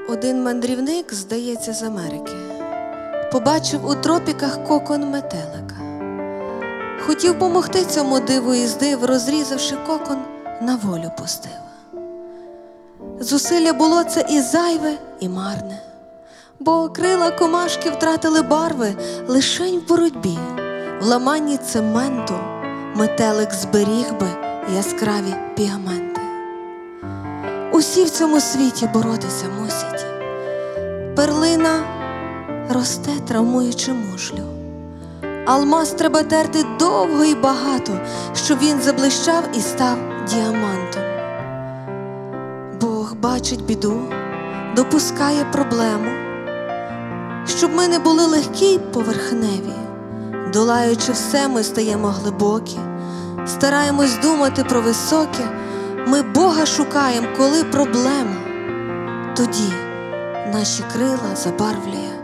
Один мандрівник, здається, з Америки, побачив у тропіках кокон метелика. Хотів помогти цьому диву і здив, розрізавши кокон, на волю пустив. Зусилля було це і зайве, і марне, бо крила комашки втратили барви лишень в боротьбі. В ламанні цементу метелик зберіг би яскраві пігменти. Усі в цьому світі боротися мусять. Перлина росте, травмуючи мушлю. Алмаз треба терти довго і багато, щоб він заблищав і став діамантом. Бог бачить біду, допускає проблему, щоб ми не були легкі й поверхневі. Долаючи все, ми стаємо глибокі, стараємось думати про високе. Ми Бога шукаємо, коли проблема. Тоді наші крила забарвлює